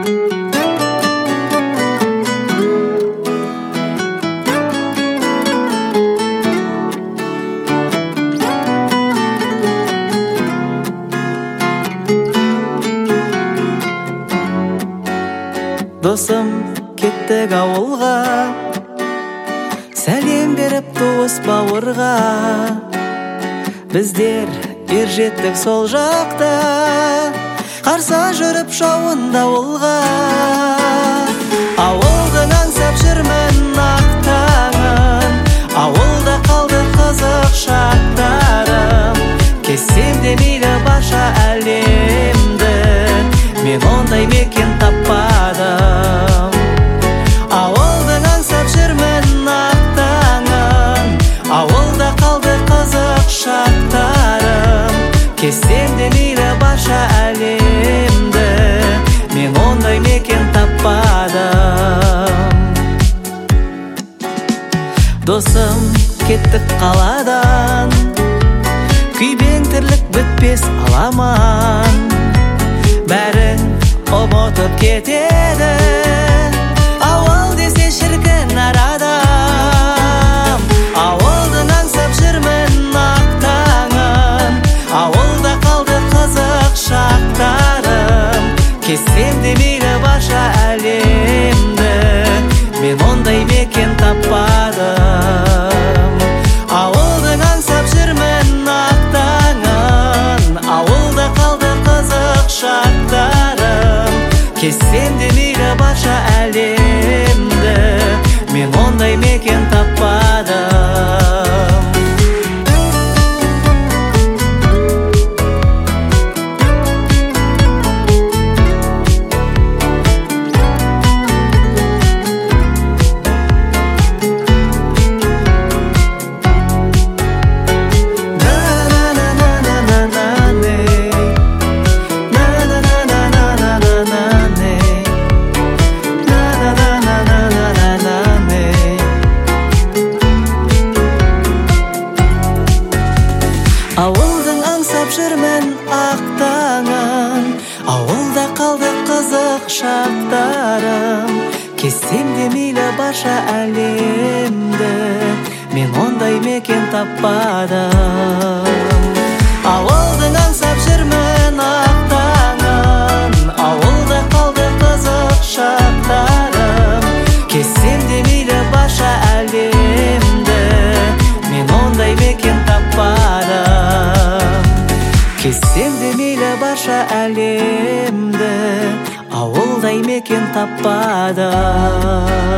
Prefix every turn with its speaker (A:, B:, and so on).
A: Досым кеттік ауылға, сәлем беріп туыс бауырға. Біздер ержеттік сол жақта, қарса жүріп жауында ауылға. Ауылдың аңсап жүрмін ақтаңын, ауылда қалды қызық шақтарым. Кессем де мейлі барша әлемді, мен ондай мекен таппадым. Ауылдың аңсап жүрмін ақтаңын, ауылда қалды қызық шақтарым. Кессем де мейлі барша әлемді, мен ондай мекен таппадым. Досым кеттік қаладан, күйбең тірлік бітпес аламан. Бәрін ұмытып кетеді, ауыл десе шіркін арадам. Ауылдың аңсап жүрмін ақтаңын, ауылда қалды қызық шақтарым. Кессем де мейлі барша әлемді, мен ондай мекен таппадым. Ауылдың аңсап жүрмін ақтаңын, ауылда қалды қызық шақтарым. Кессем де мейлі барша әлемді, мен ондай мекен таппадым. Ауылдың аңсап жүрмін ақтаңын, ауылда қалды қызық шақтарым. Кессем де мейлі барша әлемді, мен ондай мекен таппадым. Ауылдың аңсап жүрмін ақтаңын, ауылда қалды қызық шақтарым. Кессем де мейлі барша әлемді, мен ондай мекен таппадым. Кессем де мейлі барша әлемді, ауылдай мекен таппадым.